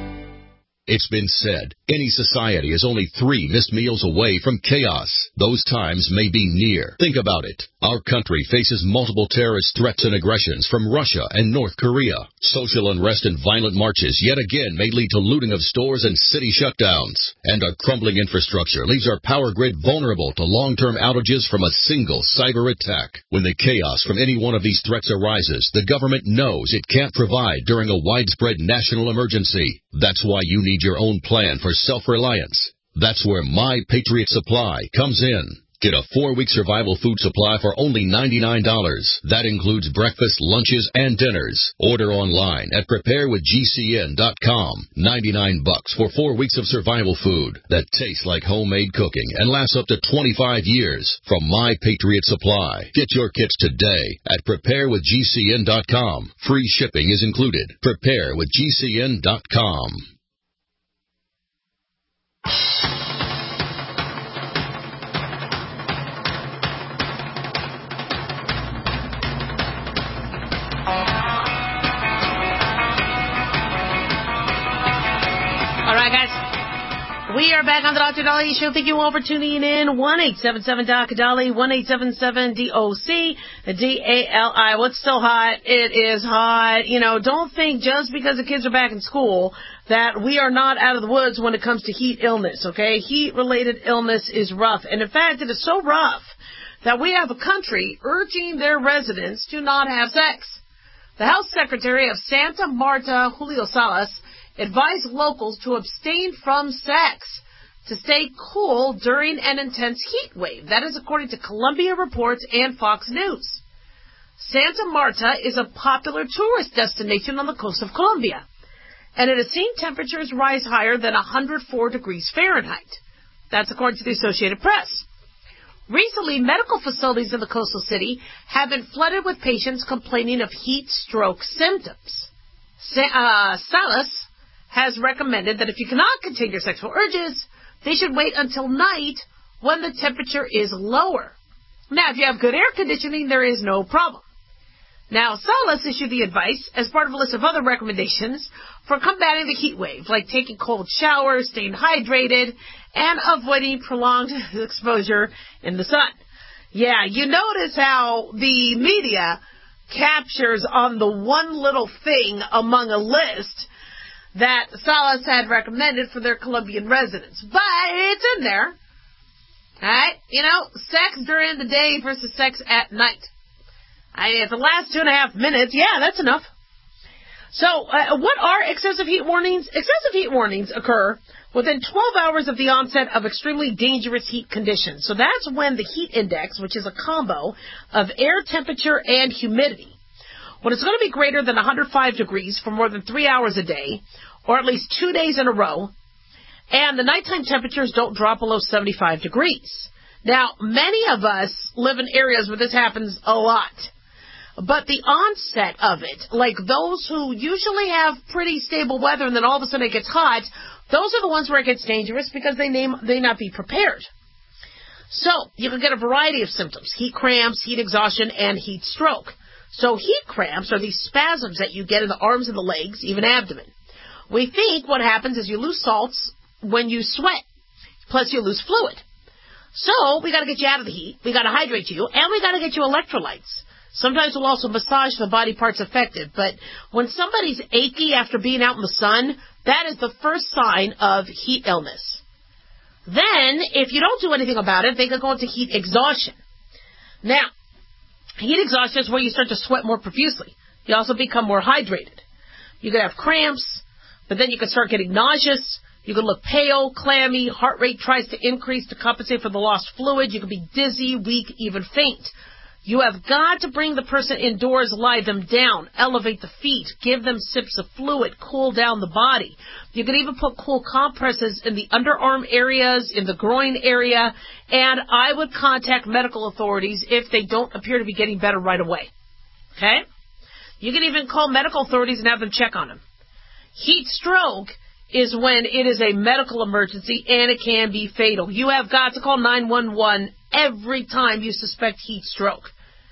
It's been said, any society is only three missed meals away from chaos. Those times may be near. Think about it. Our country faces multiple terrorist threats and aggressions from Russia and North Korea. Social unrest and violent marches yet again may lead to looting of stores and city shutdowns. And our crumbling infrastructure leaves our power grid vulnerable to long-term outages from a single cyber attack. When the chaos from any one of these threats arises, the government knows it can't provide during a widespread national emergency. That's why you need your own plan for self-reliance. That's where My Patriot Supply comes in. Get a four-week survival food supply for only ninety-nine dollars. That includes breakfast, lunches, and dinners. Order online at prepare with G C N dot com. ninety-nine bucks for four weeks of survival food that tastes like homemade cooking and lasts up to twenty-five years from My Patriot Supply. Get your kits today at prepare with G C N dot com. Free shipping is included. prepare with G C N dot com. All right, guys. We are back on the Doctor Dahlia Show. Thank you all for tuning in. one eight seven seven D O C Dali, one eight seven seven D O C D A L I. What's so hot? It is hot. You know, don't think just because the kids are back in school that we are not out of the woods when it comes to heat illness, okay? Heat-related illness is rough. And, in fact, it is so rough that we have a country urging their residents to not have sex. The Health Secretary of Santa Marta, Julio Salas, advised locals to abstain from sex to stay cool during an intense heat wave. That is according to Columbia Reports and Fox News. Santa Marta is a popular tourist destination on the coast of Colombia. and it has seen temperatures rise higher than one hundred four degrees Fahrenheit. That's according to the Associated Press. Recently, medical facilities in the coastal city have been flooded with patients complaining of heat stroke symptoms. Uh, Salas has recommended that if you cannot contain your sexual urges, they should wait until night when the temperature is lower. Now, if you have good air conditioning, there is no problem. Now, Salas issued the advice as part of a list of other recommendations for combating the heat wave, like taking cold showers, staying hydrated, and avoiding prolonged exposure in the sun. Yeah, you notice how the media captures on the one little thing among a list that Salas had recommended for their Colombian residents. But it's in there. Alright? You know, sex during the day versus sex at night. I mean, if it lasts two and a half minutes, yeah, that's enough. So, uh, what are excessive heat warnings? Excessive heat warnings occur within twelve hours of the onset of extremely dangerous heat conditions. So that's when the heat index, which is a combo of air temperature and humidity, when it's going to be greater than one hundred five degrees for more than three hours a day, or at least two days in a row, and the nighttime temperatures don't drop below seventy-five degrees. Now, many of us live in areas where this happens a lot. But the onset of it, like those who usually have pretty stable weather and then all of a sudden it gets hot, those are the ones where it gets dangerous because they may, they not be prepared. So, you can get a variety of symptoms: heat cramps, heat exhaustion, and heat stroke. So, heat cramps are these spasms that you get in the arms and the legs, even abdomen. We think what happens is you lose salts when you sweat, plus you lose fluid. So, we got to get you out of the heat, we got to hydrate you, and we got to get you electrolytes. Sometimes we'll also massage the body parts affected, but when somebody's achy after being out in the sun, that is the first sign of heat illness. Then, if you don't do anything about it, they can go into heat exhaustion. Now, heat exhaustion is where you start to sweat more profusely. You also become more hydrated. You could have cramps, but then you can start getting nauseous. You can look pale, clammy, heart rate tries to increase to compensate for the lost fluid. You can be dizzy, weak, even faint. You have got to bring the person indoors, lie them down, elevate the feet, give them sips of fluid, cool down the body. You can even put cool compresses in the underarm areas, in the groin area, and I would contact medical authorities if they don't appear to be getting better right away. Okay? You can even call medical authorities and have them check on them. Heat stroke is when it is a medical emergency and it can be fatal. You have got to call nine one one every time you suspect heat stroke.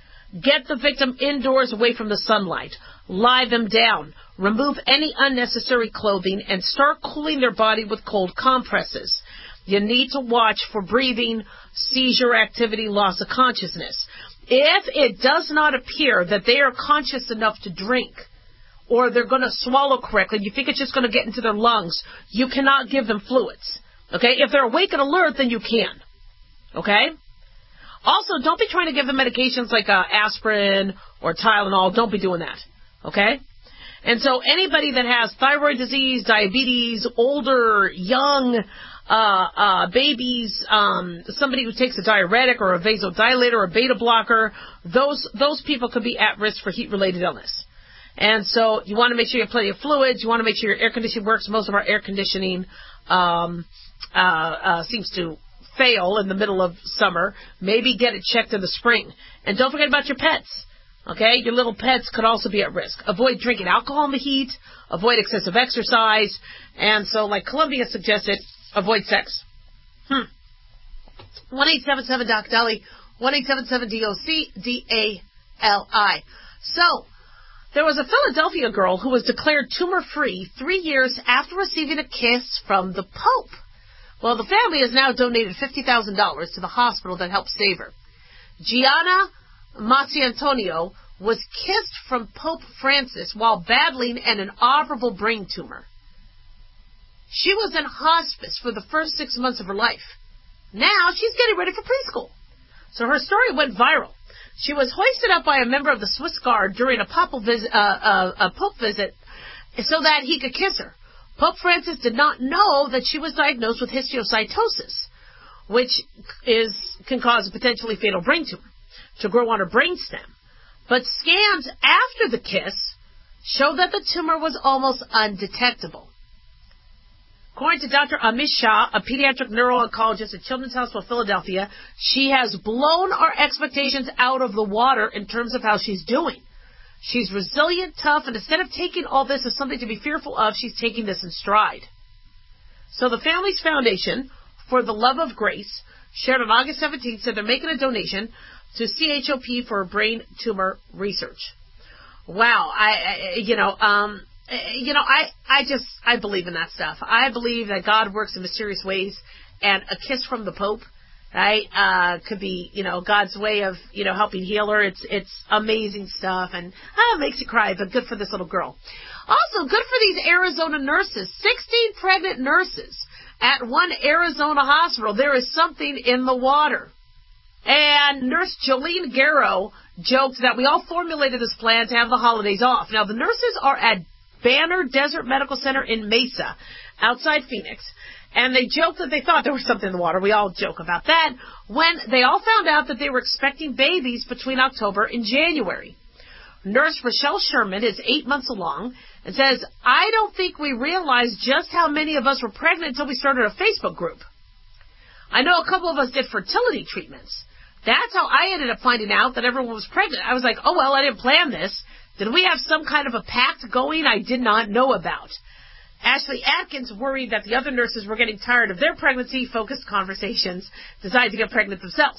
Get the victim indoors away from the sunlight. Lie them down. Remove any unnecessary clothing and start cooling their body with cold compresses. You need to watch for breathing, seizure activity, loss of consciousness. If it does not appear that they are conscious enough to drink, or they're going to swallow correctly, you think it's just going to get into their lungs, you cannot give them fluids. Okay? If they're awake and alert, then you can. Okay? Also, don't be trying to give them medications like uh, aspirin or Tylenol. Don't be doing that. Okay? And so anybody that has thyroid disease, diabetes, older, young, uh, uh, babies, um, somebody who takes a diuretic or a vasodilator or a beta blocker, those, those people could be at risk for heat-related illness. And so you want to make sure you have plenty of fluids. You want to make sure your air conditioning works. Most of our air conditioning um, uh, uh, seems to fail in the middle of summer. Maybe get it checked in the spring. And don't forget about your pets. Okay? Your little pets could also be at risk. Avoid drinking alcohol in the heat. Avoid excessive exercise. And so, like Columbia suggested, avoid sex. Hmm. one eight seven seven D O C D A L I. one eight seven seven D O C D A L I. So, there was a Philadelphia girl who was declared tumor-free three years after receiving a kiss from the Pope. Well, the family has now donated fifty thousand dollars to the hospital that helped save her. Gianna Maciantonio was kissed from Pope Francis while battling an inoperable brain tumor. She was in hospice for the first six months of her life. Now she's getting ready for preschool. So her story went viral. She was hoisted up by a member of the Swiss Guard during a papal visit, uh, uh, a Pope visit so that he could kiss her. Pope Francis did not know that she was diagnosed with histiocytosis, which is can cause a potentially fatal brain tumor to grow on her brainstem. But scans after the kiss showed that the tumor was almost undetectable. According to Doctor Amish Shah, a pediatric neuro-oncologist at Children's Hospital of Philadelphia, she has blown our expectations out of the water in terms of how she's doing. She's resilient, tough, and instead of taking all this as something to be fearful of, she's taking this in stride. So the Families Foundation for the Love of Grace shared on August seventeenth, said they're making a donation to C H O P for brain tumor research. Wow, I, I you know, um, you know, I, I just, I believe in that stuff. I believe that God works in mysterious ways, and a kiss from the Pope, right, uh, could be, you know, God's way of, you know, helping heal her. It's, it's amazing stuff, and ah, it makes you cry, but good for this little girl. Also, good for these Arizona nurses, sixteen pregnant nurses at one Arizona hospital. There is something in the water. And Nurse Jolene Garrow joked that we all formulated this plan to have the holidays off. Now, the nurses are at Banner Desert Medical Center in Mesa, outside Phoenix, and they joked that they thought there was something in the water. We all joke about that. When they all found out that they were expecting babies between October and January. Nurse Rochelle Sherman is eight months along and says, I don't think we realized just how many of us were pregnant until we started a Facebook group. I know a couple of us did fertility treatments. That's how I ended up finding out that everyone was pregnant. I was like, oh, well, I didn't plan this. Did we have some kind of a pact going I did not know about? Ashley Atkins worried that the other nurses were getting tired of their pregnancy-focused conversations, decided to get pregnant themselves.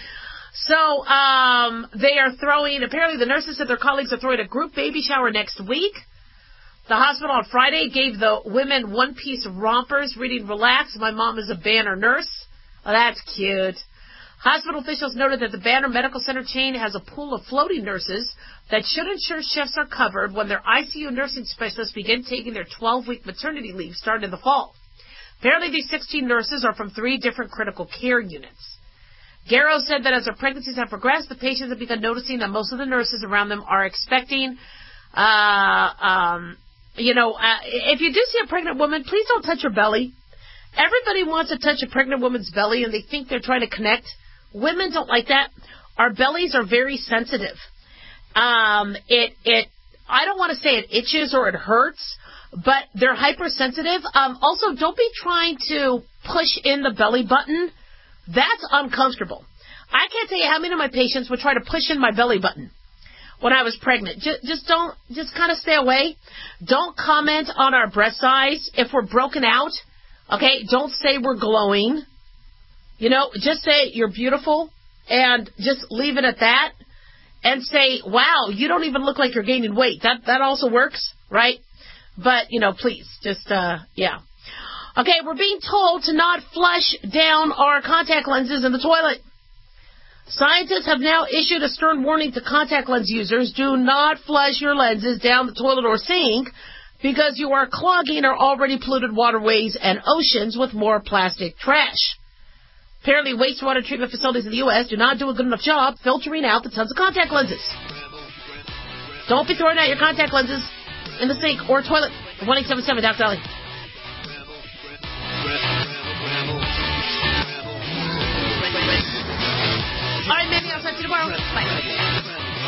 So um, they are throwing, apparently the nurses said their colleagues are throwing a group baby shower next week. The hospital on Friday gave the women one-piece rompers reading, Relax, my mom is a Banner nurse. Oh, that's cute. Hospital officials noted that the Banner Medical Center chain has a pool of floating nurses that should ensure shifts are covered when their I C U nursing specialists begin taking their twelve-week maternity leave starting in the fall. Apparently these sixteen nurses are from three different critical care units. Garrow said that as their pregnancies have progressed, the patients have begun noticing that most of the nurses around them are expecting, uh, um, you know, uh, if you do see a pregnant woman, please don't touch her belly. Everybody wants to touch a pregnant woman's belly, and they think they're trying to connect. Women don't like that. Our bellies are very sensitive. Um, it, it, I don't want to say it itches or it hurts, but they're hypersensitive. Um, also, don't be trying to push in the belly button. That's uncomfortable. I can't tell you how many of my patients would try to push in my belly button when I was pregnant. Just, just don't, just kind of stay away. Don't comment on our breast size if we're broken out. Okay, don't say we're glowing. You know, just say you're beautiful and just leave it at that. And say, wow, you don't even look like you're gaining weight. That that also works, right? But, you know, please, just, uh, yeah. Okay, we're being told to not flush down our contact lenses in the toilet. Scientists have now issued a stern warning to contact lens users. Do not flush your lenses down the toilet or sink because you are clogging our already polluted waterways and oceans with more plastic trash. Apparently, wastewater treatment facilities in the U S do not do a good enough job filtering out the tons of contact lenses. Don't be throwing out your contact lenses in the sink or toilet. one eight seven seven, Doctor Dolly. All right, maybe I'll talk to you tomorrow. Bye.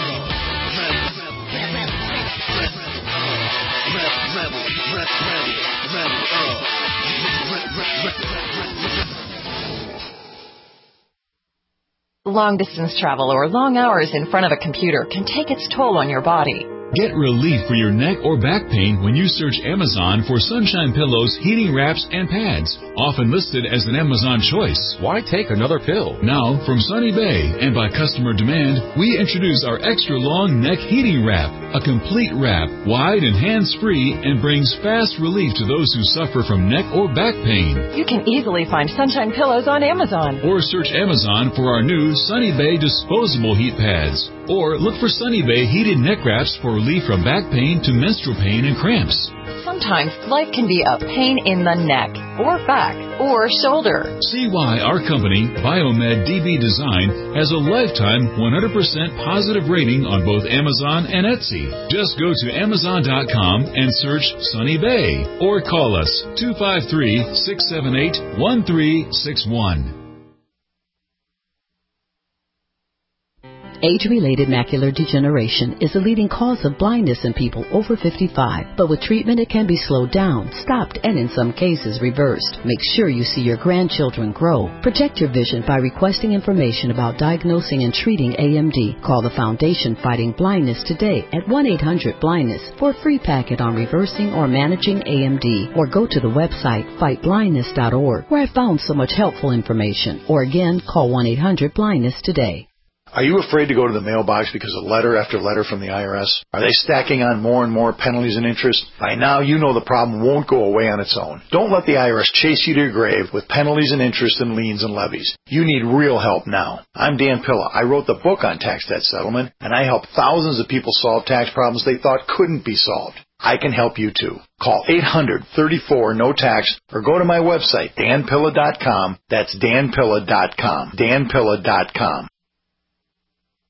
Long-distance travel or long hours in front of a computer can take its toll on your body. Get relief for your neck or back pain when you search Amazon for Sunshine Pillows, heating wraps, and pads. Often listed as an Amazon choice. Why take another pill? Now, from Sunny Bay and by customer demand, we introduce our extra long neck heating wrap. A complete wrap, wide and hands-free, and brings fast relief to those who suffer from neck or back pain. You can easily find Sunshine Pillows on Amazon. Or search Amazon for our new Sunny Bay disposable heat pads. Or look for Sunny Bay heated neck wraps for relief from back pain to menstrual pain and cramps. Sometimes life can be a pain in the neck, or back, or shoulder. See why our company, Biomed D B Design, has a lifetime one hundred percent positive rating on both Amazon and Etsy. Just go to Amazon dot com and search Sunny Bay, or call us two five three, six seven eight, one three six one. Age-related macular degeneration is the leading cause of blindness in people over fifty-five, but with treatment it can be slowed down, stopped, and in some cases reversed. Make sure you see your grandchildren grow. Protect your vision by requesting information about diagnosing and treating A M D. Call the Foundation Fighting Blindness today at one eight hundred blindness for a free packet on reversing or managing A M D, or go to the website fight blindness dot org, where I found so much helpful information. Or again, call one eight hundred blindness today. Are you afraid to go to the mailbox because of letter after letter from the I R S? Are they stacking on more and more penalties and interest? By now, you know the problem won't go away on its own. Don't let the I R S chase you to your grave with penalties and interest and liens and levies. You need real help now. I'm Dan Pilla. I wrote the book on tax debt settlement, and I help thousands of people solve tax problems they thought couldn't be solved. I can help you too. Call eight hundred, thirty-four, no tax or go to my website, dan pilla dot com. That's dan pilla dot com. dan pilla dot com.